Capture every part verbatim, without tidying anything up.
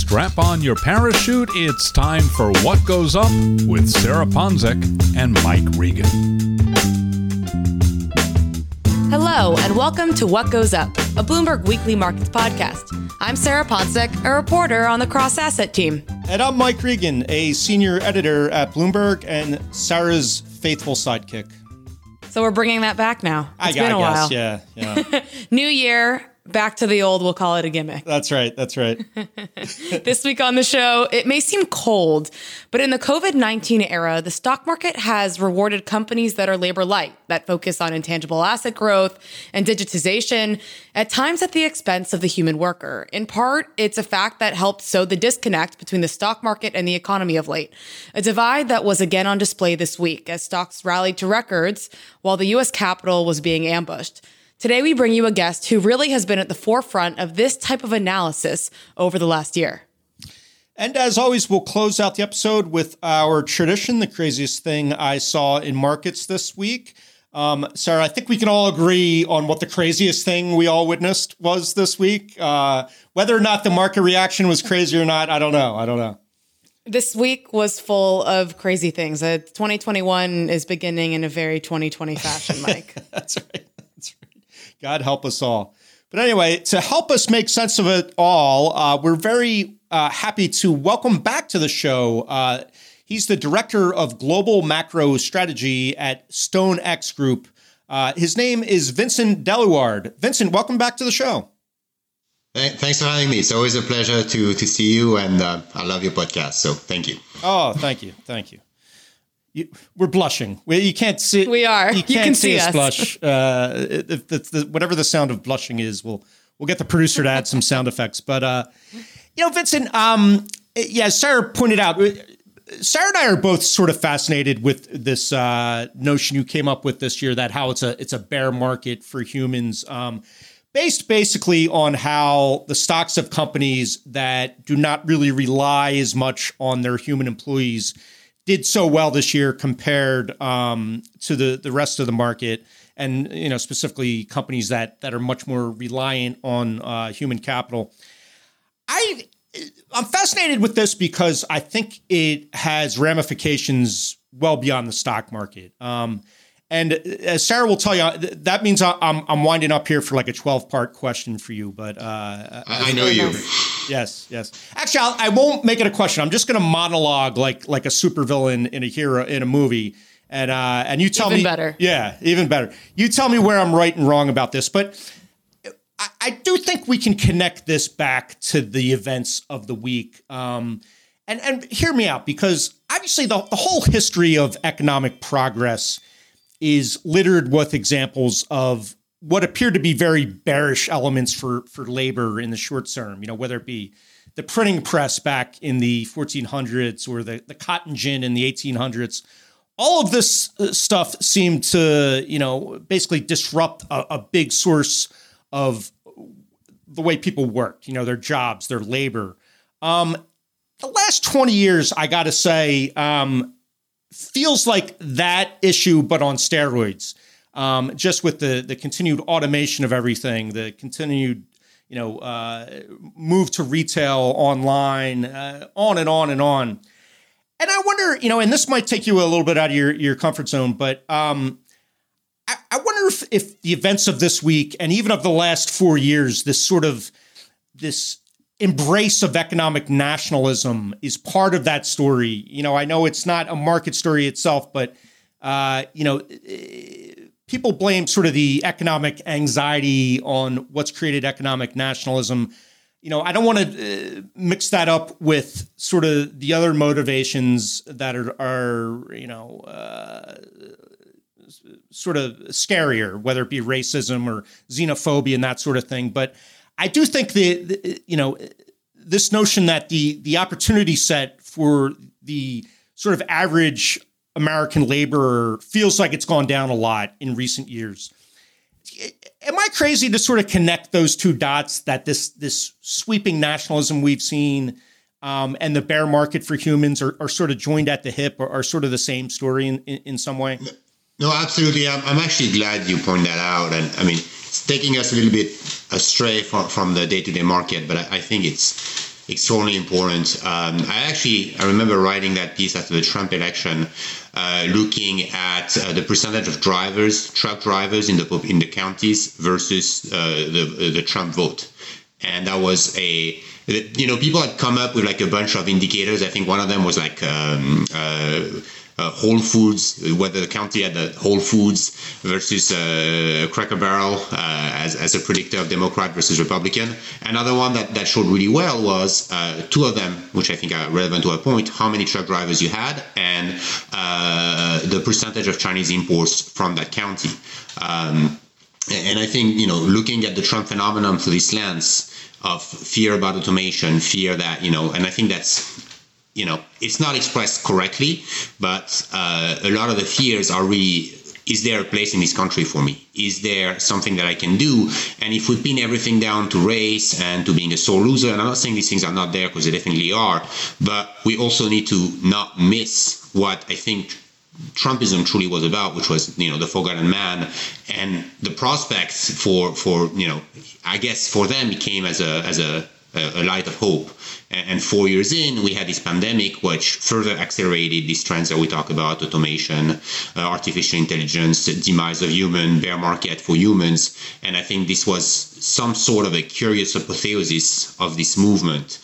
Strap on your parachute. It's time for What Goes Up with Sarah Ponczek and Mike Regan. Hello, and welcome to What Goes Up, a Bloomberg Weekly Markets podcast. I'm Sarah Ponczek, a reporter on the Cross Asset team. And I'm Mike Regan, a senior editor at Bloomberg and Sarah's faithful sidekick. So we're bringing that back now. It's I, been I a guess, while. yeah. yeah. New year, back to the old, we'll call it a gimmick. That's right, that's right. This week on the show, it may seem cold, but in the covid nineteen era, the stock market has rewarded companies that are labor light, that focus on intangible asset growth and digitization, at times at the expense of the human worker. In part, it's a fact that helped sow the disconnect between the stock market and the economy of late, a divide that was again on display this week as stocks rallied to records while the U S Capitol was being ambushed. Today, we bring you a guest who really has been at the forefront of this type of analysis over the last year. And as always, we'll close out the episode with our tradition, the craziest thing I saw in markets this week. Um, Sarah, I think we can all agree on what the craziest thing we all witnessed was this week. Uh, whether or not the market reaction was crazy or not, I don't know. I don't know. This week was full of crazy things. Uh, twenty twenty-one is beginning in a very twenty twenty fashion, Mike. That's right. That's right. God help us all. But anyway, to help us make sense of it all, uh, we're very uh, happy to welcome back to the show. Uh, he's the director of global macro strategy at StoneX Group. Uh, his name is Vincent Deluard. Vincent, welcome back to the show. Thanks for having me. It's always a pleasure to to see you, and uh, I love your podcast. So thank you. Oh, thank you, thank you. You, we're blushing. We, you can't see. We are. You can't you can see, see us us blush. Uh, if the, the, whatever the sound of blushing is, we'll we'll get the producer to add some sound effects. But uh, you know, Vincent. Um, yeah, Sarah pointed out. Sarah and I are both sort of fascinated with this uh, notion you came up with this year that how it's a it's a bear market for humans. Um, based basically on how the stocks of companies that do not really rely as much on their human employees did so well this year compared um, to the, the rest of the market, and you know specifically companies that that are much more reliant on uh, human capital. I I'm fascinated with this because I think it has ramifications well beyond the stock market. Um, and as Sarah will tell you, that means I'm I'm winding up here for like a twelve part question for you. But uh, I know you. Yes, yes. Actually, I'll, I won't make it a question. I'm just going to monologue like like a supervillain in a hero in a movie, and uh, and you tell even me. Even better. Yeah, even better. You tell me where I'm right and wrong about this. But I, I do think we can connect this back to the events of the week. Um, and and hear me out, because obviously the, the whole history of economic progress is littered with examples of what appear to be very bearish elements for, for labor in the short term, you know, whether it be the printing press back in the fourteen hundreds or the, the cotton gin in the eighteen hundreds. All of this stuff seemed to, you know, basically disrupt a, a big source of the way people worked, you know, their jobs, their labor. Um, the last twenty years, I got to say, um, feels like that issue, but on steroids. Um, just with the the continued automation of everything, the continued, you know, uh, move to retail, online, uh, on and on and on. And I wonder, you know, and this might take you a little bit out of your, your comfort zone, but um, I, I wonder if, if the events of this week and even of the last four years, this sort of this embrace of economic nationalism is part of that story. You know, I know it's not a market story itself, but, uh, you know, people blame sort of the economic anxiety on what's created economic nationalism. You know, I don't want to uh, mix that up with sort of the other motivations that are, are you know, uh, sort of scarier, whether it be racism or xenophobia and that sort of thing. But I do think the, the you know, this notion that the the opportunity set for the sort of average American laborer feels like it's gone down a lot in recent years. Am I crazy to sort of connect those two dots, that this this sweeping nationalism we've seen um, and the bear market for humans are, are sort of joined at the hip, or are sort of the same story in, in, in some way? No, absolutely. I'm, I'm actually glad you point that out. And I mean, it's taking us a little bit astray from, from the day-to-day market, but I, I think it's extraordinarily important. Um, I actually, I remember writing that piece after the Trump election, uh, looking at uh, the percentage of drivers, truck drivers in the in the counties versus uh, the the Trump vote, and that was a, you know, people had come up with like a bunch of indicators. I think one of them was like um, uh, uh, Whole Foods, whether the county had the Whole Foods versus uh, Cracker Barrel uh, as, as a predictor of Democrat versus Republican. Another one that, that showed really well was uh, two of them, which I think are relevant to our point, how many truck drivers you had and uh, the percentage of Chinese imports from that county. Um, and I think, you know, looking at the Trump phenomenon through this lens of fear about automation, fear that, you know, and I think that's, you know, it's not expressed correctly, but uh, a lot of the fears are really, is there a place in this country for me? Is there something that I can do? And if we pin everything down to race and to being a sore loser, and I'm not saying these things are not there because they definitely are, but we also need to not miss what I think Trumpism truly was about, which was, you know, the forgotten man, and the prospects for, for, you know, I guess for them it came as a, as a, a light of hope. And four years in, we had this pandemic, which further accelerated these trends that we talk about: automation, uh, artificial intelligence, demise of human, bear market for humans. And I think this was some sort of a curious apotheosis of this movement,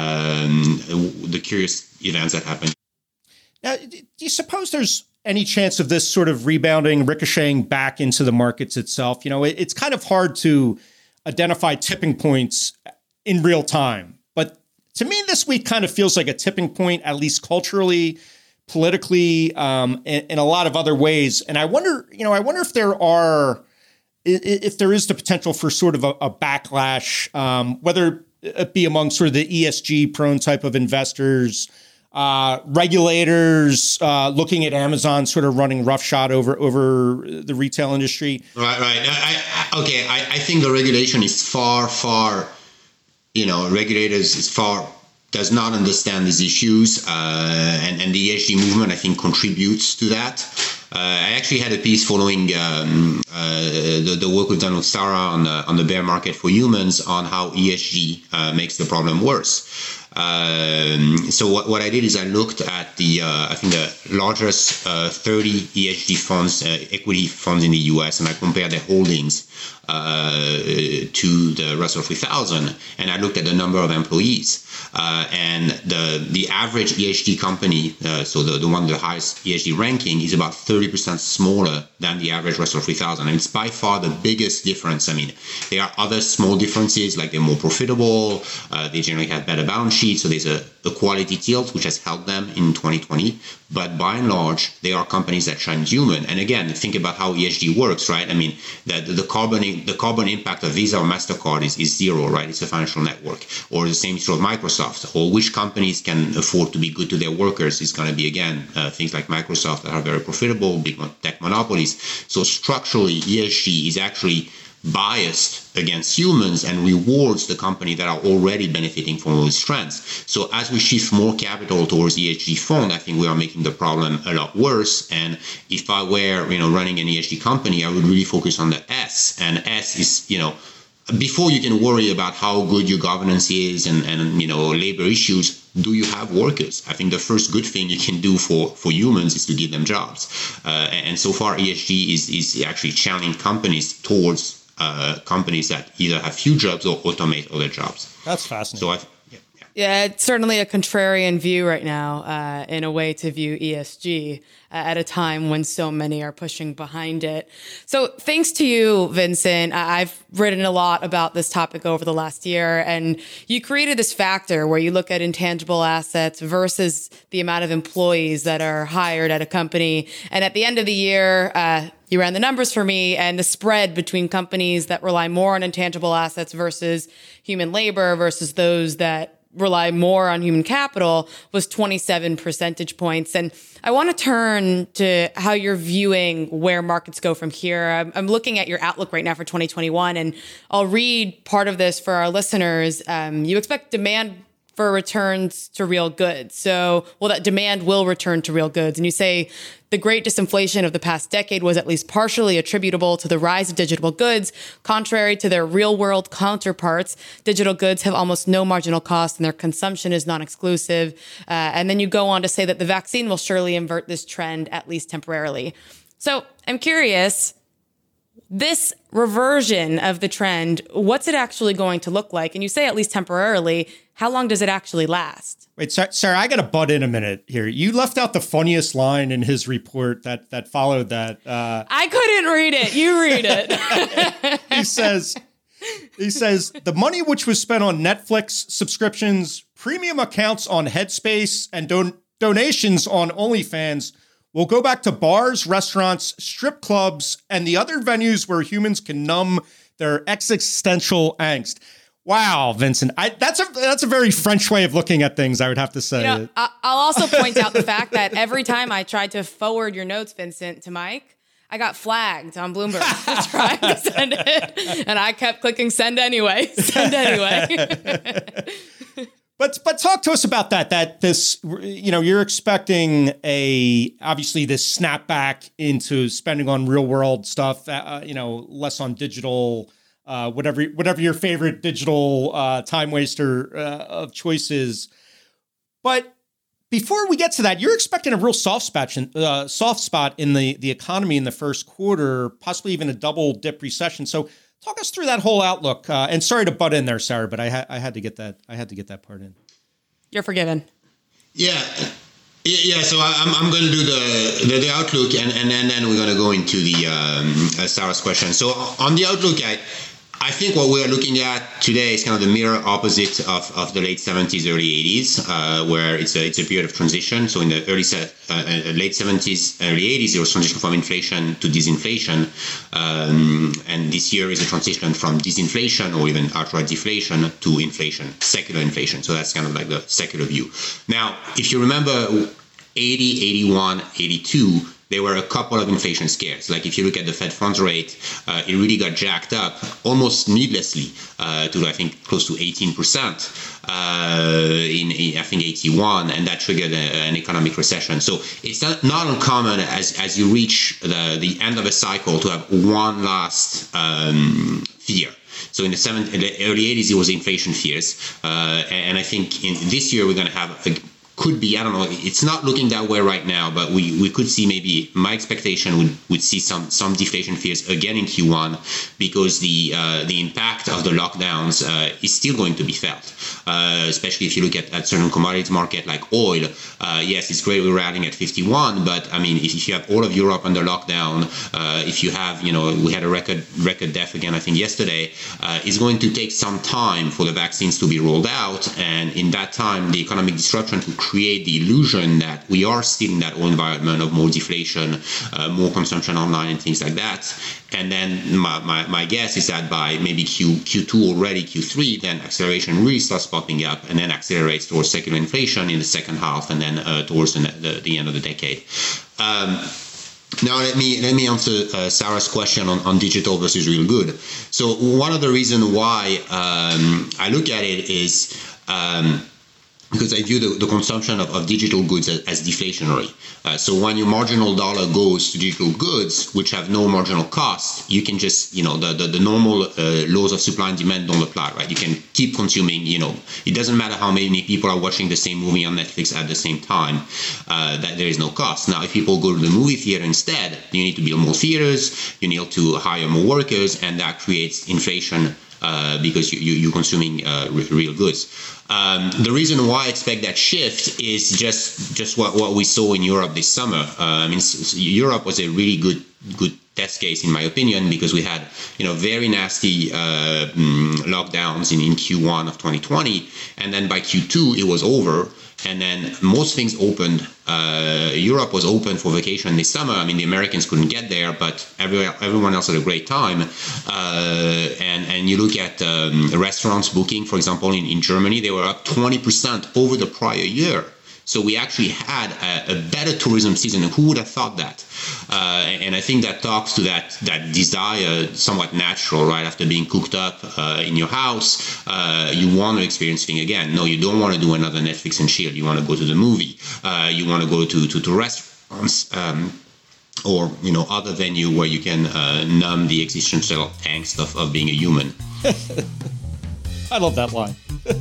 um, the curious events that happened. Now, do you suppose there's any chance of this sort of rebounding, ricocheting back into the markets itself? You know, it, it's kind of hard to identify tipping points in real time. But to me, this week kind of feels like a tipping point, at least culturally, politically, um, in, in a lot of other ways. And I wonder, you know, I wonder if there are, if there is the potential for sort of a, a backlash, um, whether it be among sort of the E S G prone type of investors, uh, regulators, uh, looking at Amazon sort of running roughshod over over the retail industry. Right, right. I, I, okay, I, I think the regulation is far, far. You know, regulators is far does not understand these issues, uh, and and the E S G movement, I think, contributes to that. Uh, I actually had a piece following um, uh, the, the work we've done with Sarah on the, on the bear market for humans on how E S G uh, makes the problem worse. Um, so what, what I did is I looked at the, uh, I think the largest uh, thirty E S G funds, uh, equity funds in the U S, and I compared their holdings uh, to the Russell three thousand, and I looked at the number of employees. Uh, and the the average E S G company, uh, so the, the one with the highest E S G ranking, is about thirty percent smaller than the average Russell three thousand. And it's by far the biggest difference. I mean, there are other small differences, like they're more profitable, uh, they generally have better balance sheets, so there's a, a quality tilt, which has helped them in twenty twenty. But by and large, they are companies that shine human. And again, think about how E S G works, right? I mean, the, the carbon the carbon impact of Visa or MasterCard is, is zero, right? It's a financial network. Or the same is true of Microsoft. Or which companies can afford to be good to their workers is going to be, again, uh, things like Microsoft that are very profitable, big tech monopolies. So structurally, E S G is actually biased against humans and rewards the company that are already benefiting from those trends. So as we shift more capital towards E S G fund, I think we are making the problem a lot worse. And if I were, you know, running an E S G company, I would really focus on the S. And S is, you know, before you can worry about how good your governance is and, and you know, labor issues, do you have workers? I think the first good thing you can do for, for humans is to give them jobs. Uh, and so far, E S G is, is actually channeling companies towards uh, companies that either have few jobs or automate other jobs. That's fascinating. So I, yeah, yeah. Yeah, it's certainly a contrarian view right now, uh, in a way, to view E S G uh, at a time when so many are pushing behind it. So thanks to you, Vincent. I've written a lot about this topic over the last year, and you created this factor where you look at intangible assets versus the amount of employees that are hired at a company. And at the end of the year, uh, you ran the numbers for me, and the spread between companies that rely more on intangible assets versus human labor versus those that rely more on human capital was twenty-seven percentage points. And I want to turn to how you're viewing where markets go from here. I'm, I'm looking at your outlook right now for twenty twenty-one, and I'll read part of this for our listeners. Um, you expect demand for returns to real goods. So, well, that demand will return to real goods. And you say the great disinflation of the past decade was at least partially attributable to the rise of digital goods. Contrary to their real world counterparts, digital goods have almost no marginal cost and their consumption is non-exclusive. Uh, and then you go on to say that the vaccine will surely invert this trend, at least temporarily. So I'm curious, this reversion of the trend, what's it actually going to look like? And you say at least temporarily. How long does it actually last? Wait, Sarah, I got to butt in a minute here. You left out the funniest line in his report that that followed that. Uh, I couldn't read it. You read it. he says, he says, the money which was spent on Netflix subscriptions, premium accounts on Headspace, and don- donations on OnlyFans will go back to bars, restaurants, strip clubs, and the other venues where humans can numb their existential angst. Wow, Vincent, I, that's a that's a very French way of looking at things, I would have to say. You know, I, I'll also point out the fact that every time I tried to forward your notes, Vincent, to Mike, I got flagged on Bloomberg for trying to send it, and I kept clicking send anyway, send anyway. But but talk to us about that. That this, you know, you're expecting a obviously this snapback into spending on real world stuff. Uh, you know, less on digital. Uh, whatever whatever your favorite digital uh, time waster uh, of choice is. But before we get to that, you're expecting a real soft spot, uh, soft spot in the, the economy in the first quarter, possibly even a double dip recession. So talk us through that whole outlook. Uh, and sorry to butt in there, Sarah, but I, ha- I had to get that I had to get that part in. You're forgiven. Yeah. Yeah, so I'm I'm going to do the, the the outlook, and and then, then we're going to go into the um, uh, Sarah's question. So on the outlook, I I think what we're looking at today is kind of the mirror opposite of, of the late seventies, early eighties, uh, where it's a it's a period of transition. So in the early se- uh, late seventies, early eighties, there was transition from inflation to disinflation, um, and this year is a transition from disinflation or even outright deflation to inflation, secular inflation. So that's kind of like the secular view. Now, if you remember eighty, eighty-one, eighty-two, there were a couple of inflation scares. Like if you look at the Fed funds rate, uh, it really got jacked up almost needlessly uh, to, I think, close to eighteen percent uh, in, in, I think, eighty-one, and that triggered a, an economic recession. So it's not, not uncommon as, as you reach the, the end of a cycle to have one last um, fear. So in the, seven, in the early eighties, it was inflation fears. Uh, and I think in this year, we're going to have a could be, I don't know, it's not looking that way right now, but we, we could see maybe, my expectation would, would see some some deflation fears again in Q one, because the uh, the impact of the lockdowns uh, is still going to be felt, uh, especially if you look at, at certain commodities market like oil. Uh, yes, it's great we're rallying at fifty-one, but I mean, if, if you have all of Europe under lockdown, uh, if you have, you know, we had a record record death again, I think yesterday, uh, it's going to take some time for the vaccines to be rolled out, and in that time, the economic disruption to create the illusion that we are still in that old environment of more deflation, uh, more consumption online and things like that. And then my, my, my guess is that by maybe Q, Q2 already, Q three, then acceleration really starts popping up and then accelerates towards secular inflation in the second half and then uh, towards the, the, the end of the decade. Um, Now let me let me answer uh, Sarah's question on, on digital versus real good. So one of the reasons why um, I look at it is um, because I view the, the consumption of, of digital goods as, as deflationary. Uh, so when your marginal dollar goes to digital goods, which have no marginal cost, you can just, you know, the, the, the normal uh, laws of supply and demand don't apply, right? You can keep consuming, you know, it doesn't matter how many people are watching the same movie on Netflix at the same time, uh, that there is no cost. Now, if people go to the movie theater instead, you need to build more theaters, you need to hire more workers, and that creates inflation uh, because you, you, you're consuming uh, real goods. Um, the reason why I expect that shift is just just what, what we saw in Europe this summer. Uh, I mean, Europe was a really good good test case, in my opinion, because we had, you know, very nasty uh, lockdowns in, in Q one of twenty twenty, and then by Q two it was over, and then most things opened. Uh, Europe was open for vacation this summer. I mean, the Americans couldn't get there, but every, everyone else had a great time. Uh, and, and you look at um, restaurants booking, for example, in, in Germany, they were up twenty percent over the prior year. So we actually had a, a better tourism season. Who would have thought that? Uh, and I think that talks to that that desire, somewhat natural, right? After being cooked up uh, in your house, uh, you want to experience things again. No, you don't want to do another Netflix and chill. You want to go to the movie. Uh, you want to go to, to, to restaurants. Um, or, you know, other venue where you can uh, numb the existential angst of, of being a human. I love that line.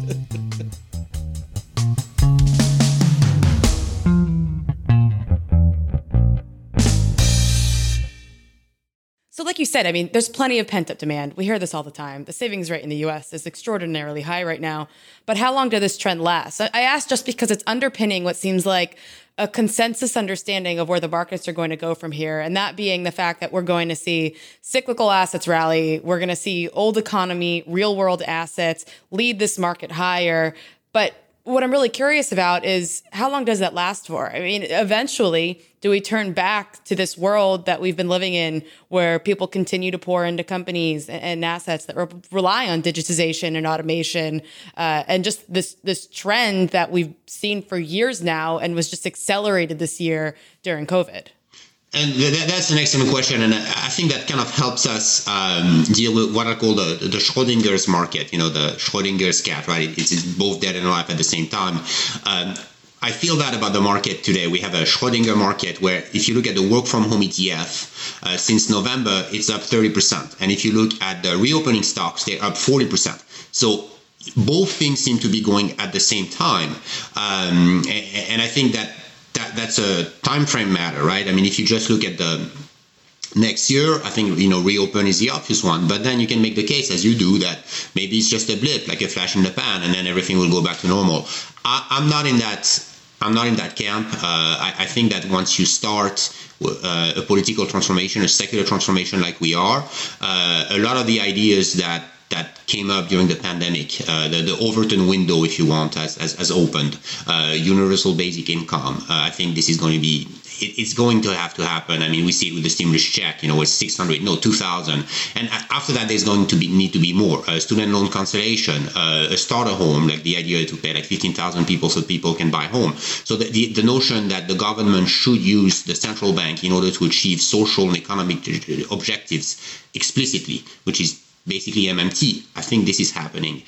So like you said, I mean, there's plenty of pent-up demand. We hear this all the time. The savings rate in the U S is extraordinarily high right now. But how long does this trend last? I ask just because it's underpinning what seems like a consensus understanding of where the markets are going to go from here. And that being the fact that we're going to see cyclical assets rally. We're going to see old economy, real world assets lead this market higher. But what I'm really curious about is how long does that last for? I mean, eventually, do we turn back to this world that we've been living in where people continue to pour into companies and assets that re- rely on digitization and automation uh, and just this this trend that we've seen for years now and was just accelerated this year during COVID? And th- that's an excellent question, and I think that kind of helps us um, deal with what I call the, the Schrodinger's market, you know, the Schrodinger's cat, right? It's, it's both dead and alive at the same time. Um, I feel that about the market today. We have a Schrodinger market where if you look at the work from home E T F, uh, since November, it's up thirty percent. And if you look at the reopening stocks, they're up forty percent. So both things seem to be going at the same time. Um, and, and I think that That, that's a time frame matter, right? I mean, if you just look at the next year, I think, you know, reopen is the obvious one. But then you can make the case, as you do, that maybe it's just a blip, like a flash in the pan, and then everything will go back to normal. I, I'm not in that. I'm not in that camp. Uh, I, I think that once you start uh, a political transformation, a secular transformation, like we are, uh, a lot of the ideas that that came up during the pandemic, uh, the, the Overton window, if you want, has, has, has opened. Uh, universal basic income. Uh, I think this is going to be, it, it's going to have to happen. I mean, we see it with the stimulus check, you know, it's six hundred, no, two thousand. And after that, there's going to be need to be more. Uh, student loan cancellation, uh, a starter home, like the idea to pay like fifteen thousand people so people can buy home. So the, the, the notion that the government should use the central bank in order to achieve social and economic objectives explicitly, which is basically M M T. I think this is happening,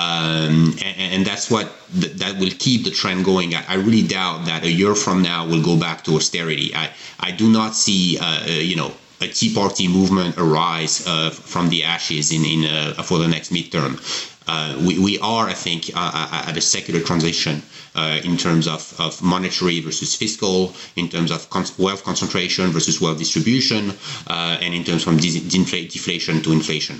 um, and, and that's what th- that will keep the trend going. I, I really doubt that a year from now we'll go back to austerity. I, I do not see, uh, you know, a Tea Party movement arise uh, from the ashes in, in uh, for the next midterm. Uh, we, we are, I think, uh, at a secular transition uh, in terms of, of monetary versus fiscal, in terms of con- wealth concentration versus wealth distribution, uh, and in terms from de- de- deflation to inflation.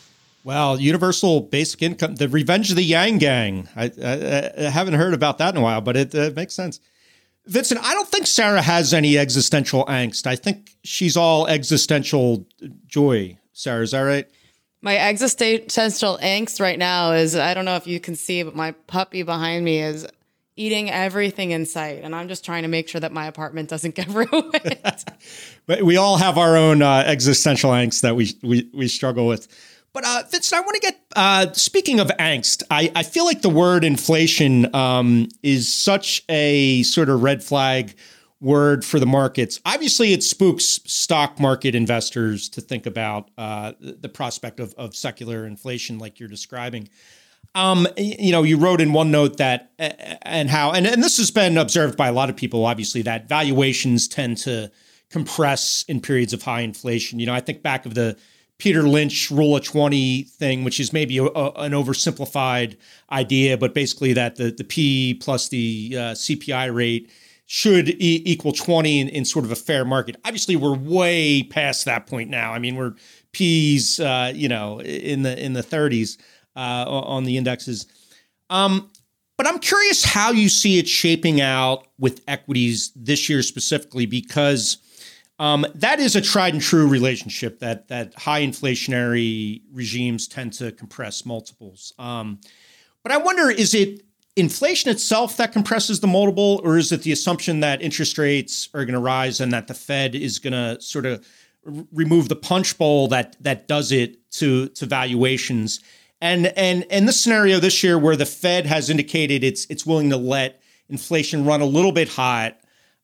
Well, universal basic income, the revenge of the Yang Gang. I, I, I haven't heard about that in a while, but it uh, makes sense. Vincent, I don't think Sarah has any existential angst. I think she's all existential joy. Sarah, is that right? My existential angst right now is, I don't know if you can see, but my puppy behind me is eating everything in sight. And I'm just trying to make sure that my apartment doesn't get ruined. But we all have our own uh, existential angst that we, we, we struggle with. But uh, Vincent, I want to get, uh, speaking of angst, I, I feel like the word inflation um, is such a sort of red flag word for the markets. Obviously, it spooks stock market investors to think about uh, the prospect of, of secular inflation like you're describing. Um, you know, you wrote in one note that, uh, and how, and, and this has been observed by a lot of people, obviously, that valuations tend to compress in periods of high inflation. You know, I think back of the Peter Lynch rule of twenty thing, which is maybe a, a, an oversimplified idea, but basically that the, the P plus the uh, C P I rate should e- equal twenty in, in sort of a fair market. Obviously, we're way past that point now. I mean, we're P's, uh, you know, in the in the thirties uh, on the indexes. Um, but I'm curious how you see it shaping out with equities this year specifically, because Um, that is a tried and true relationship that that high inflationary regimes tend to compress multiples. Um, but I wonder, is it inflation itself that compresses the multiple, or is it the assumption that interest rates are going to rise and that the Fed is going to sort of r- remove the punch bowl that that does it to to valuations? And and and this scenario this year where the Fed has indicated it's it's willing to let inflation run a little bit hot.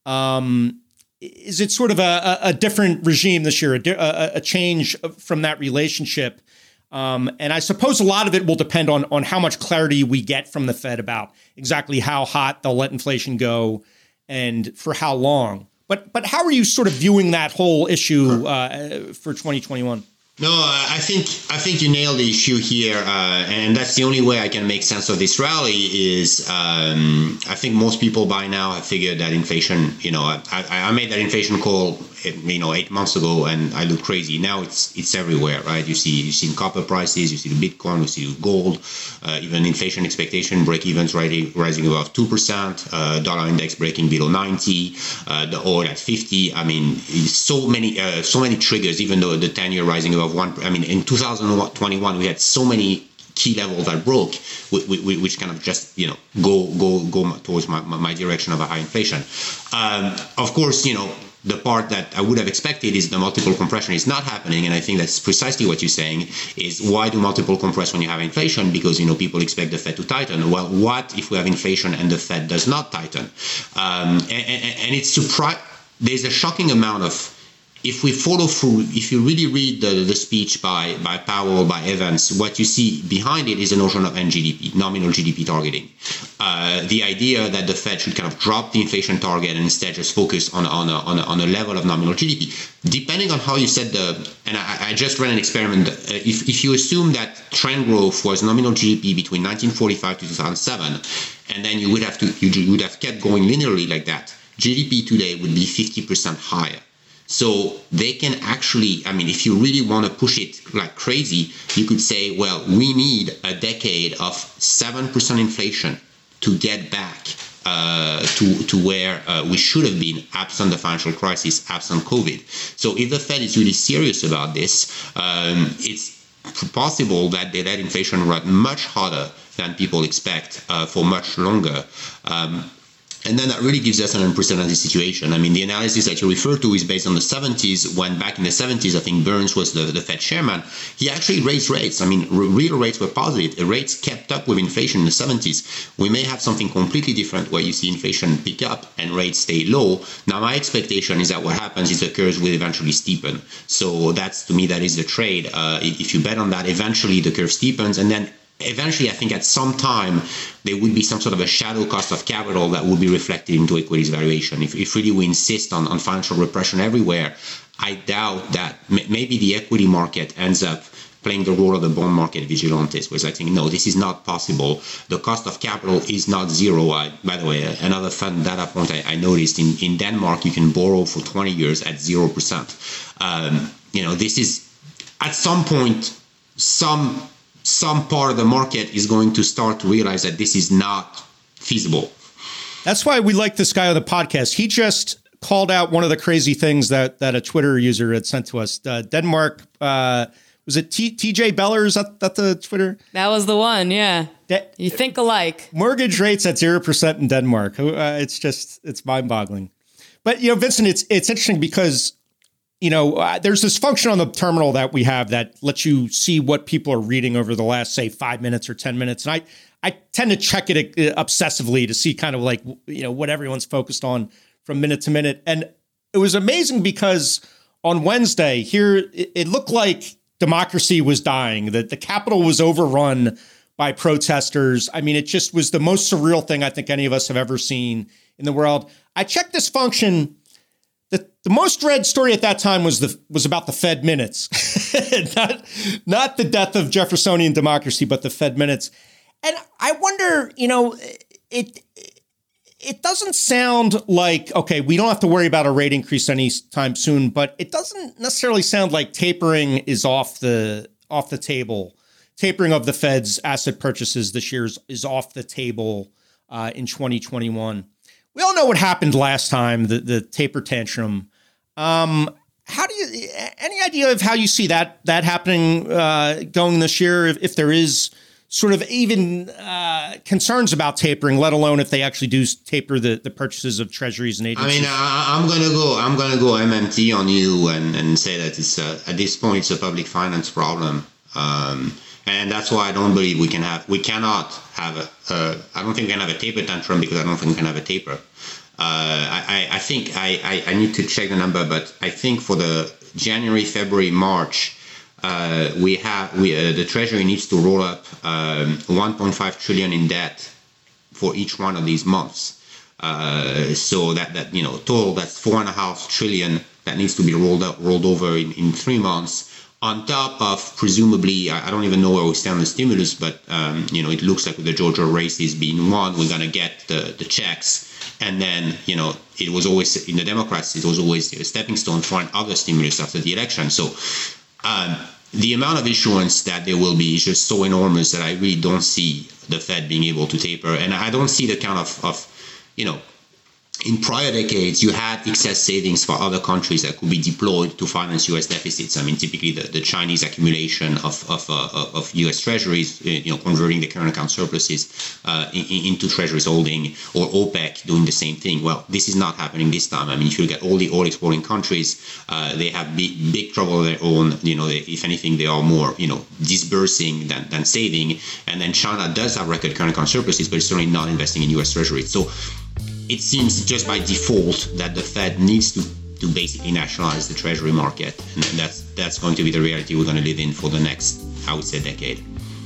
Um, is it sort of a, a different regime this year, a, a change from that relationship? Um, and I suppose a lot of it will depend on, on how much clarity we get from the Fed about exactly how hot they'll let inflation go and for how long. But but how are you sort of viewing that whole issue uh, for twenty twenty-one? No, I think I think you nailed the issue here, uh, and that's the only way I can make sense of this rally. Is um, I think most people by now have figured that inflation. You know, I, I made that inflation call, you know, eight months ago, and I look crazy. Now it's it's everywhere, right? You see you see copper prices, you see the Bitcoin, you see gold, uh, even inflation expectation break evens rising rising above two percent, uh, dollar index breaking below ninety, uh, the oil at fifty. I mean, so many uh, so many triggers. Even though the ten year rising above one, I mean, in two thousand twenty-one, we had so many key levels that broke, which kind of just, you know, go go go towards my, my direction of a high inflation. Um, of course, you know, the part that I would have expected is the multiple compression is not happening, and I think that's precisely what you're saying. Is why do multiple compress when you have inflation? Because, you know, people expect the Fed to tighten. Well, what if we have inflation and the Fed does not tighten? Um, and, and, and it's surprising. There's a shocking amount of. If we follow through, if you really read the, the speech by, by Powell, by Evans, what you see behind it is a notion of N G D P, nominal G D P targeting. Uh, the idea that the Fed should kind of drop the inflation target and instead just focus on, on, a, on, a, on a level of nominal G D P. Depending on how you set the, and I, I just ran an experiment, uh, if, if you assume that trend growth was nominal G D P between nineteen forty-five to two thousand seven, and then you would have to, you would have kept going linearly like that, G D P today would be fifty percent higher. So they can actually, I mean, if you really want to push it like crazy, you could say, well, we need a decade of seven percent inflation to get back uh, to, to where uh, we should have been absent the financial crisis, absent COVID. So if the Fed is really serious about this, um, it's possible that they let inflation run much harder than people expect uh, for much longer. Um, And then that really gives us an unprecedented situation. I mean, the analysis that you refer to is based on the seventies, when back in the seventies, I think Burns was the, the Fed chairman. He actually raised rates. I mean, real rates were positive. The rates kept up with inflation in the seventies. We may have something completely different where you see inflation pick up and rates stay low. Now, my expectation is that what happens is the curves will eventually steepen. So that's, to me, that is the trade. Uh, if you bet on that, eventually the curve steepens, and then eventually, I think at some time, there would be some sort of a shadow cost of capital that would be reflected into equities valuation. If, if really we insist on, on financial repression everywhere, I doubt that m- maybe the equity market ends up playing the role of the bond market vigilantes, whereas I think, no, this is not possible. The cost of capital is not zero. I, by the way, another fun data point I, I noticed, in, in Denmark, you can borrow for twenty years at zero percent. Um, you know, this is, at some point, some... some part of the market is going to start to realize that this is not feasible. That's why we like this guy on the podcast. He just called out one of the crazy things that that a Twitter user had sent to us. Uh, Denmark, uh, was it T- TJ Beller? Is that, that the Twitter? That was the one, yeah. De- you think alike. Mortgage rates at zero percent in Denmark. Uh, it's just, it's mind-boggling. But, you know, Vincent, it's it's interesting because, you know, uh, there's this function on the terminal that we have that lets you see what people are reading over the last, say, five minutes or ten minutes. And I, I tend to check it obsessively to see kind of like, you know, what everyone's focused on from minute to minute. And it was amazing because on Wednesday here, it, it looked like democracy was dying, that the Capitol was overrun by protesters. I mean, it just was the most surreal thing I think any of us have ever seen in the world. I checked this function. The, the most read story at that time was the was about the Fed minutes, not, not the death of Jeffersonian democracy, but the Fed minutes. And I wonder, you know, it it doesn't sound like, okay, we don't have to worry about a rate increase anytime soon, but it doesn't necessarily sound like tapering is off the off the table. Tapering of the Fed's asset purchases this year is, is off the table uh, in twenty twenty-one. We all know what happened last time, the, the taper tantrum. Um, how do you, any idea of how you see that that happening uh, going this year, if, if there is sort of even uh, concerns about tapering, let alone if they actually do taper the, the purchases of treasuries and agencies? I mean, I, I'm going to go I'm going to go M M T on you and, and say that it's a, at this point, it's a public finance problem. Um, And that's why I don't believe we can have, we cannot have a, uh, I don't think we can have a taper tantrum because I don't think we can have a taper. Uh, I, I think I, I, I need to check the number, but I think for the January, February, March, uh, we have we uh, the Treasury needs to roll up um, one point five trillion in debt for each one of these months. Uh, so that that you know total that's four and a half trillion that needs to be rolled up rolled over in, in three months. On top of presumably, I don't even know where we stand on the stimulus, but um, you know, it looks like with the Georgia races being won, we're going to get the, the checks. And then, you know, it was always, in the Democrats, it was always a stepping stone for another stimulus after the election. So um, the amount of issuance that there will be is just so enormous that I really don't see the Fed being able to taper. And I don't see the kind of, of you know, in prior decades, you had excess savings for other countries that could be deployed to finance U S deficits. I mean, typically the, the Chinese accumulation of of, uh, of U S treasuries, you know, converting the current account surpluses uh, in, into treasuries holding, or OPEC doing the same thing. Well, this is not happening this time. I mean, if you look at all the oil exporting countries, uh, they have big, big trouble of their own. You know, they, if anything, they are more, you know, disbursing than, than saving. And then China does have record current account surpluses, but it's certainly not investing in U S treasuries. So it seems just by default that the Fed needs to, to basically nationalize the treasury market. And that's that's going to be the reality we're going to live in for the next, I would say, decade.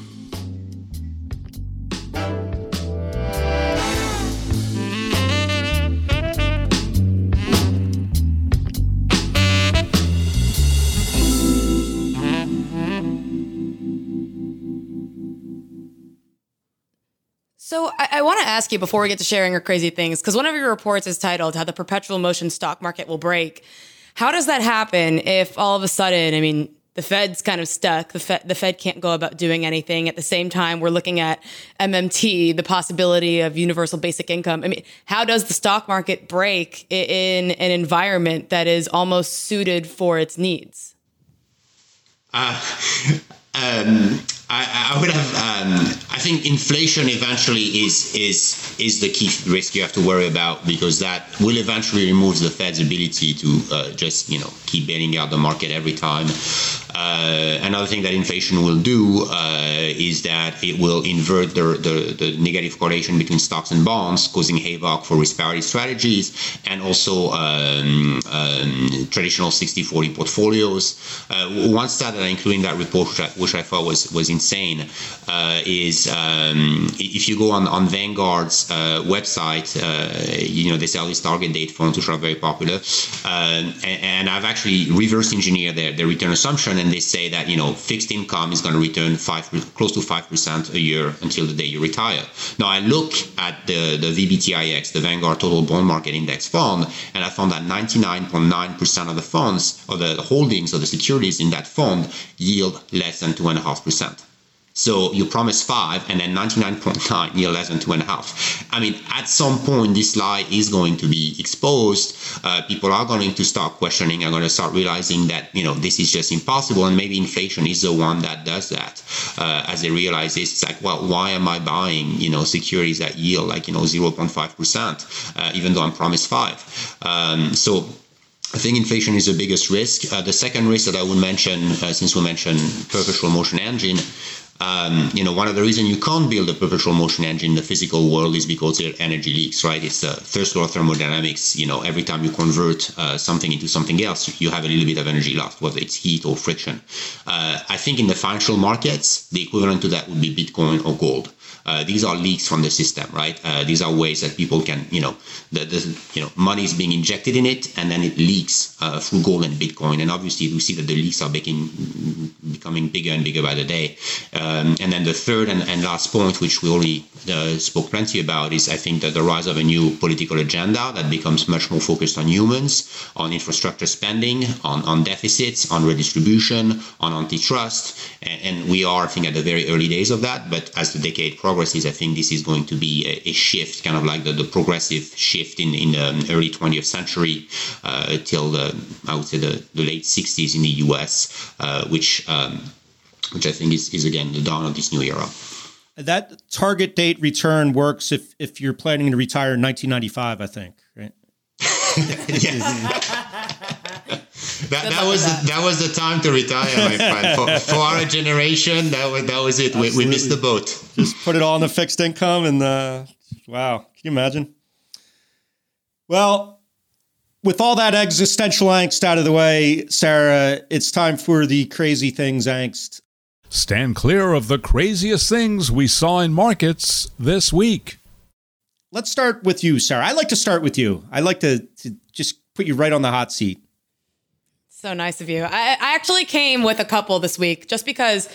So I, I want to ask you before we get to sharing your crazy things, because one of your reports is titled "How the Perpetual Motion Stock Market Will Break." How does that happen if all of a sudden, I mean, the Fed's kind of stuck, the Fed, the Fed can't go about doing anything. At the same time, we're looking at M M T, the possibility of universal basic income. I mean, how does the stock market break in an environment that is almost suited for its needs? Uh, um, I, I would have. Um, I think inflation eventually is is is the key risk you have to worry about, because that will eventually remove the Fed's ability to uh, just you know keep bailing out the market every time. Uh, another thing that inflation will do uh, is that it will invert the, the the negative correlation between stocks and bonds, causing havoc for risk parity strategies and also um, um, traditional sixty forty portfolios. Uh, one stat that I included in that report, which I, which I thought was was insane, uh, is um, if you go on on Vanguard's uh, website, uh, you know they sell these target date funds which are very popular, uh, and, and I've actually reverse engineered their their return assumption. And they say that, you know, fixed income is going to return five, close to five percent a year until the day you retire. Now, I look at the, the V B T I X, the Vanguard Total Bond Market Index fund, and I found that ninety-nine point nine percent of the funds, or the holdings, or the securities in that fund yield less than two point five percent. So you promise five, and then ninety-nine point nine yield less than two and a half. I mean, at some point, this lie is going to be exposed. Uh, people are going to start questioning, are going to start realizing that, you know, this is just impossible. And maybe inflation is the one that does that. Uh, as they realize this, it's like, well, why am I buying, you know, securities that yield like, you know, zero point five percent, uh, even though I'm promised five? Um, so I think inflation is the biggest risk. Uh, the second risk that I would mention, uh, since we mentioned perpetual motion engine, Um, you know, one of the reasons you can't build a perpetual motion engine in the physical world is because there are energy leaks, right? It's the first law of thermodynamics. You know, every time you convert uh, something into something else, you have a little bit of energy lost, whether it's heat or friction. Uh, I think in the financial markets, the equivalent to that would be Bitcoin or gold. Uh, these are leaks from the system, right? Uh, these are ways that people can, you know, the, the you know money is being injected in it, and then it leaks uh, through gold and Bitcoin. And obviously, we see that the leaks are making, becoming bigger and bigger by the day. Um, and then the third and, and last point, which we already uh, spoke plenty about, is I think that the rise of a new political agenda that becomes much more focused on humans, on infrastructure spending, on, on deficits, on redistribution, on antitrust. And, and we are, I think, at the very early days of that. But as the decade progresses, I think this is going to be a, a shift, kind of like the, the progressive shift in, in the early twentieth century uh, till the, I would say, the, the late sixties in the U S, uh, which um, which I think is, is, again, the dawn of this new era. That target date return works if, if you're planning to retire in nineteen ninety-five, I think, right? that, that was that. The, that was the time to retire, my friend. For, for our generation, that was that was it. We, we missed the boat. Just put it all in the fixed income, and uh, wow, can you imagine? Well, with all that existential angst out of the way, Sarah, it's time for the crazy things angst. Stand clear of the craziest things we saw in markets this week. Let's start with you, Sarah. I like to start with you. I like to, to just put you right on the hot seat. So nice of you. I, I actually came with a couple this week just because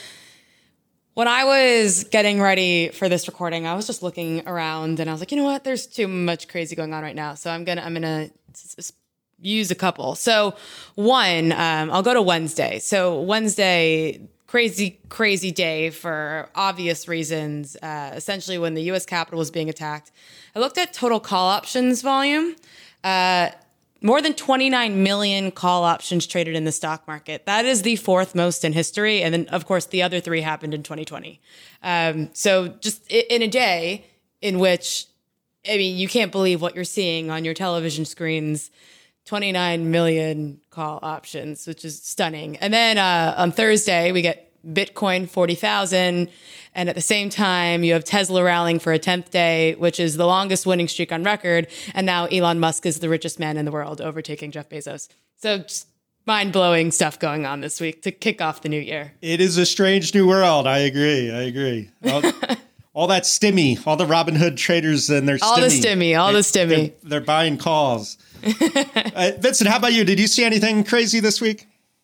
when I was getting ready for this recording, I was just looking around and I was like, you know what? There's too much crazy going on right now. So I'm going to I'm gonna use a couple. So one, um, I'll go to Wednesday. So Wednesday, crazy, crazy day for obvious reasons. Uh, essentially, when the U S Capitol was being attacked, I looked at total call options volume. Uh, more than twenty-nine million call options traded in the stock market. That is the fourth most in history. And then, of course, the other three happened in twenty twenty. Um, so just in a day in which, I mean, you can't believe what you're seeing on your television screens. twenty-nine million call options, which is stunning. And then uh, on Thursday, we get Bitcoin forty thousand. And at the same time, you have Tesla rallying for a tenth day, which is the longest winning streak on record. And now Elon Musk is the richest man in the world, overtaking Jeff Bezos. So just mind-blowing stuff going on this week to kick off the new year. It is a strange new world. I agree. I agree. All, all that stimmy, all the Robinhood traders and their stimmy. All the stimmy, all the stimmy. They're, they're buying calls. uh, Vincent, how about you? Did you see anything crazy this week?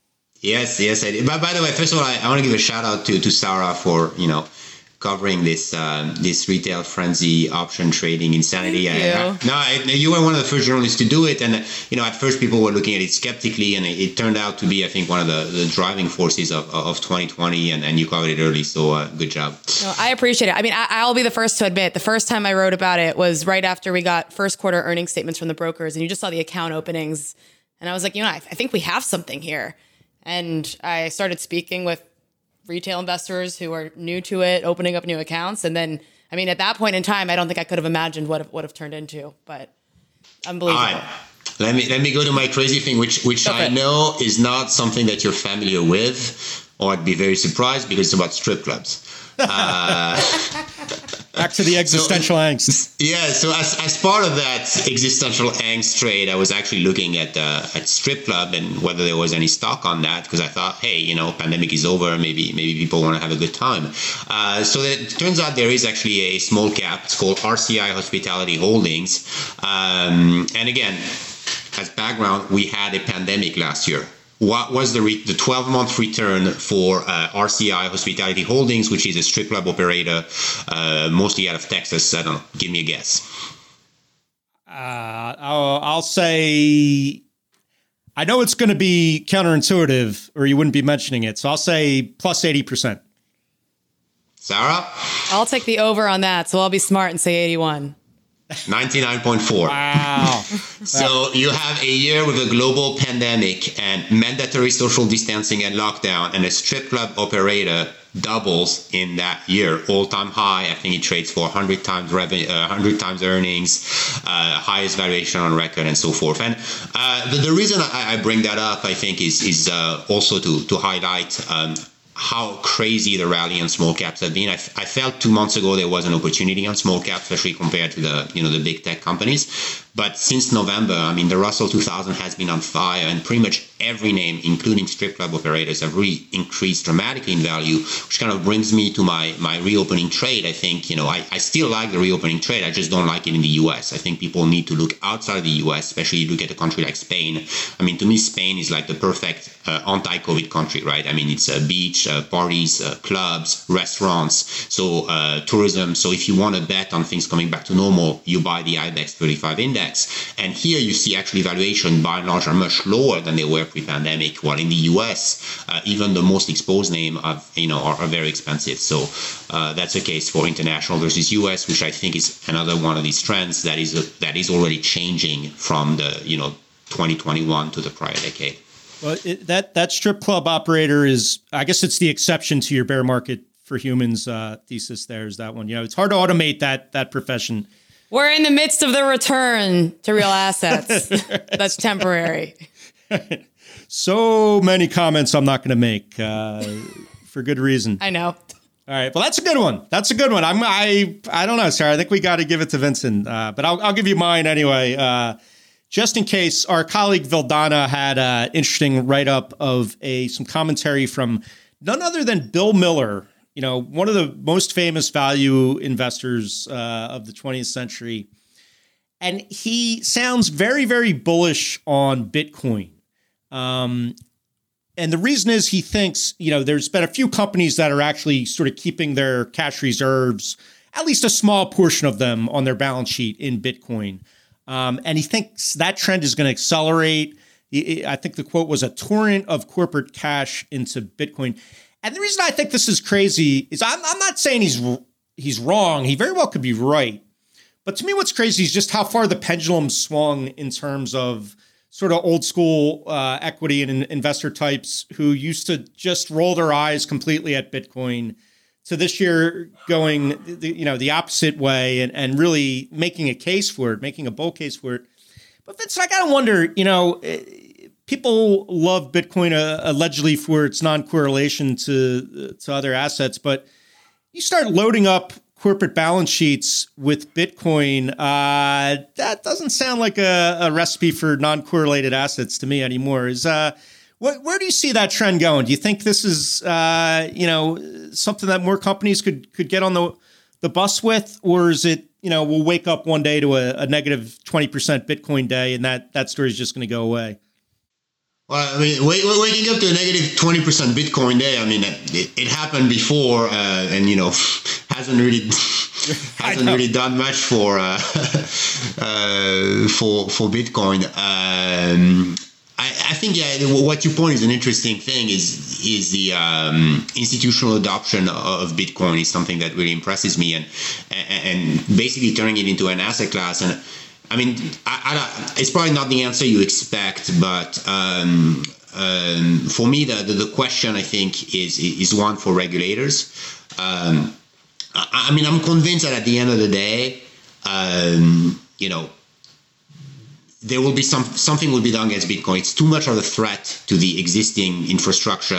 Yes, yes, I did. But by the way, first of all, I, I want to give a shout out to, to Sarah for, you know, covering this um, this retail frenzy option trading insanity. Thank you. I, I, no, I, you were one of the first journalists to do it. And, you know, at first people were looking at it skeptically, and it, it turned out to be, I think, one of the, the driving forces of, of twenty twenty, and, and you covered it early. So uh, good job. No, I appreciate it. I mean, I, I'll be the first to admit, the first time I wrote about it was right after we got first quarter earnings statements from the brokers, and you just saw the account openings. And I was like, you know, I, I think we have something here. And I started speaking with retail investors who are new to it, opening up new accounts. And then, I mean, at that point in time, I don't think I could have imagined what it would have turned into, but unbelievable. All right. Let me, let me go to my crazy thing, which, which okay. I know is not something that you're familiar with, or I'd be very surprised because it's about strip clubs. Uh, Back to the existential so, angst. Yeah, so as, as part of that existential angst trade, I was actually looking at uh, at strip club and whether there was any stock on that, because I thought, hey, you know, pandemic is over, maybe maybe people want to have a good time. Uh, so it turns out there is actually a small cap. It's called R C I Hospitality Holdings. Um, and again, as background, we had a pandemic last year. What was the re- the twelve-month return for uh, R C I Hospitality Holdings, which is a strip club operator, uh, mostly out of Texas? I don't know. Give me a guess. Uh, I'll, I'll say, I know it's going to be counterintuitive, or you wouldn't be mentioning it. So I'll say plus eighty percent. Sarah? I'll take the over on that. So I'll be smart and say eighty-one. ninety-nine point four. Wow. So you have a year with a global pandemic and mandatory social distancing and lockdown, and a strip club operator doubles in that year, all-time high. I think it trades for one hundred times revenue, uh, one hundred times earnings, uh, highest valuation on record, and so forth. And uh, the, the reason I, I bring that up, I think, is is uh, also to to highlight Um, how crazy the rally on small caps have been. I, f- I felt two months ago there was an opportunity on small caps, especially compared to the you know the big tech companies. But since November, I mean, the Russell two thousand has been on fire, and pretty much every name, including strip club operators, have really increased dramatically in value, which kind of brings me to my, my reopening trade. I think, you know, I, I still like the reopening trade. I just don't like it in the U S. I think people need to look outside the U S, especially look at a country like Spain. I mean, to me, Spain is like the perfect uh, anti-COVID country, right? I mean, it's a beach, uh, parties, uh, clubs, restaurants, so uh, tourism. So if you want to bet on things coming back to normal, you buy the I BEX thirty-five index. And here you see actually valuation by and large are much lower than they were pre-pandemic. While in the U S, uh, even the most exposed name of, you know, are, are very expensive. So uh, that's a case for international versus U S, which I think is another one of these trends that is a, that is already changing from the, you know, twenty twenty-one to the prior decade. Well, it, that that strip club operator is, I guess it's the exception to your bear market for humans uh, thesis. There's that one. You know, it's hard to automate that that profession. We're in the midst of the return to real assets. That's temporary. So many comments I'm not going to make uh, for good reason. I know. All right. Well, that's a good one. That's a good one. I'm, I, I don't know, Sarah. I think we got to give it to Vincent, uh, but I'll, I'll give you mine anyway. Uh, just in case, our colleague Vildana had an interesting write-up of a some commentary from none other than Bill Miller, you know, one of the most famous value investors uh, of the twentieth century. And he sounds very, very bullish on Bitcoin. Um, and the reason is he thinks, you know, there's been a few companies that are actually sort of keeping their cash reserves, at least a small portion of them, on their balance sheet in Bitcoin. Um, and he thinks that trend is going to accelerate. I think the quote was a torrent of corporate cash into Bitcoin. And the reason I think this is crazy is I'm, I'm not saying he's he's wrong. He very well could be right. But to me, what's crazy is just how far the pendulum swung in terms of sort of old school uh, equity and investor types who used to just roll their eyes completely at Bitcoin to this year going, the, you know, the opposite way and, and really making a case for it, making a bold case for it. But Vince, I gotta wonder, you know, people love Bitcoin uh, allegedly for its non-correlation to to other assets, but you start loading up corporate balance sheets with Bitcoin, uh, that doesn't sound like a, a recipe for non-correlated assets to me anymore. Is uh, wh- where do you see that trend going? Do you think this is uh, you know something that more companies could could get on the the bus with, or is it, you know, we'll wake up one day to a, a negative twenty percent Bitcoin day and that that story is just going to go away? Well, I mean, waking up to a negative twenty percent Bitcoin day, I mean, it, it happened before, uh, and, you know, hasn't really hasn't really done much for uh, uh, for for Bitcoin. Um, I, I think, yeah, what you point is an interesting thing. Is is the um, institutional adoption of Bitcoin is something that really impresses me, and and basically turning it into an asset class. And I mean, I, I, it's probably not the answer you expect, but um, um, for me, the, the the question I think is is one for regulators. Um, I, I mean, I'm convinced that at the end of the day, um, you know, there will be some something will be done against Bitcoin. It's too much of a threat to the existing infrastructure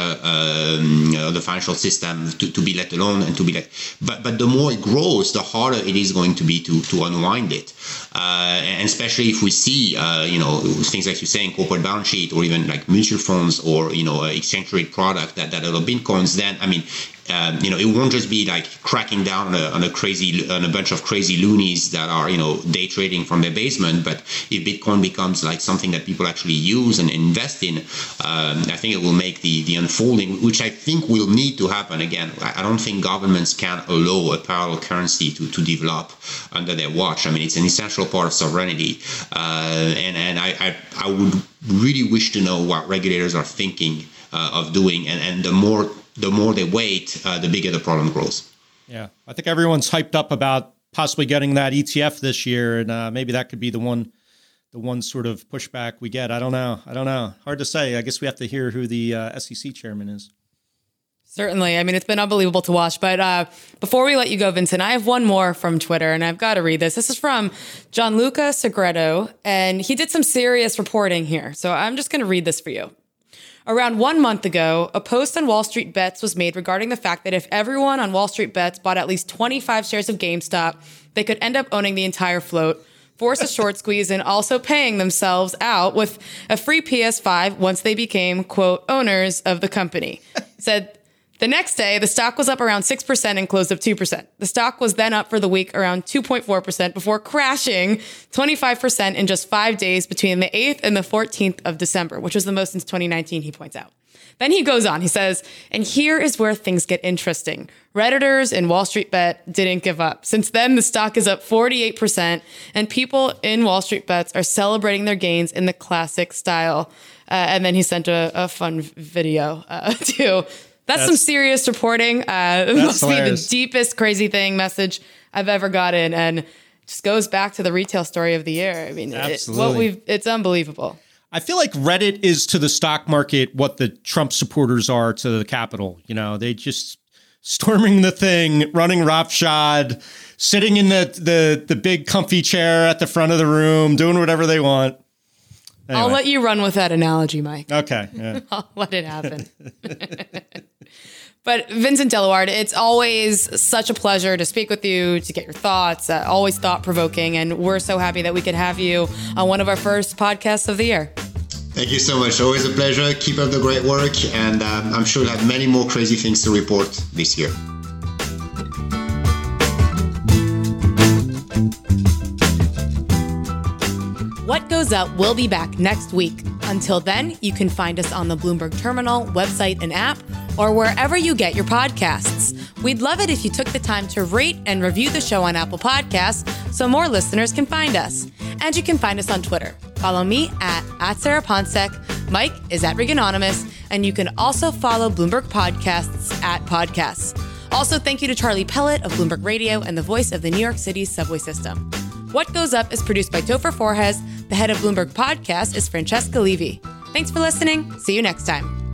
um, of the financial system to, to be let alone and to be let. But but the more it grows, the harder it is going to be to to unwind it. Uh, and especially if we see uh, you know things like you're saying, corporate balance sheet, or even like mutual funds, or you know exchange rate product that that are Bitcoins. Then I mean. Um, you know, it won't just be like cracking down on a, on a crazy, on a bunch of crazy loonies that are, you know, day trading from their basement. But if Bitcoin becomes like something that people actually use and invest in, um, I think it will make the, the unfolding, which I think will need to happen. Again, I don't think governments can allow a parallel currency to, to develop under their watch. I mean, it's an essential part of sovereignty. Uh, and, and I, I, I would really wish to know what regulators are thinking uh, of doing. And, and the more the more they wait, uh, the bigger the problem grows. Yeah, I think everyone's hyped up about possibly getting that E T F this year, and uh, maybe that could be the one, the one sort of pushback we get. I don't know. I don't know. Hard to say. I guess we have to hear who the uh, S E C chairman is. Certainly. I mean, it's been unbelievable to watch. But uh, before we let you go, Vincent, I have one more from Twitter, and I've got to read this. This is from Gianluca Segreto, and he did some serious reporting here. So I'm just going to read this for you. Around one month ago, a post on Wall Street Bets was made regarding the fact that if everyone on Wall Street Bets bought at least twenty-five shares of GameStop, they could end up owning the entire float, force a short squeeze, and also paying themselves out with a free P S five once they became, quote, owners of the company. Said the next day, the stock was up around six percent and closed up two percent. The stock was then up for the week around two point four percent before crashing twenty-five percent in just five days between the eighth and the fourteenth of December, which was the most since twenty nineteen, he points out. Then he goes on, he says, and here is where things get interesting. Redditors in Wall Street Bet didn't give up. Since then, the stock is up forty-eight percent, and people in Wall Street Bets are celebrating their gains in the classic style. Uh, and then he sent a, a fun video uh, too. That's, that's some serious reporting. Uh, it must hilarious. be the deepest crazy thing message I've ever gotten, and just goes back to the retail story of the year. I mean, it, what we've it's unbelievable. I feel like Reddit is to the stock market what the Trump supporters are to the Capitol. You know, they just storming the thing, running roughshod, sitting in the the the big comfy chair at the front of the room, doing whatever they want. Anyway. I'll let you run with that analogy, Mike. Okay. Yeah. I'll let it happen. But Vincent Deluard, it's always such a pleasure to speak with you, to get your thoughts, uh, always thought-provoking, and we're so happy that we could have you on one of our first podcasts of the year. Thank you so much. Always a pleasure. Keep up the great work, and um, I'm sure we'll have many more crazy things to report this year. What Goes Up will be back next week. Until then, you can find us on the Bloomberg Terminal, website, and app, or wherever you get your podcasts. We'd love it if you took the time to rate and review the show on Apple Podcasts so more listeners can find us. And you can find us on Twitter. Follow me at, at Sarah Ponsek. Mike is at Reganonymous. And you can also follow Bloomberg Podcasts at Podcasts. Also, thank you to Charlie Pellet of Bloomberg Radio and the voice of the New York City subway system. What Goes Up is produced by Topher Forges. The head of Bloomberg Podcast is Francesca Levy. Thanks for listening. See you next time.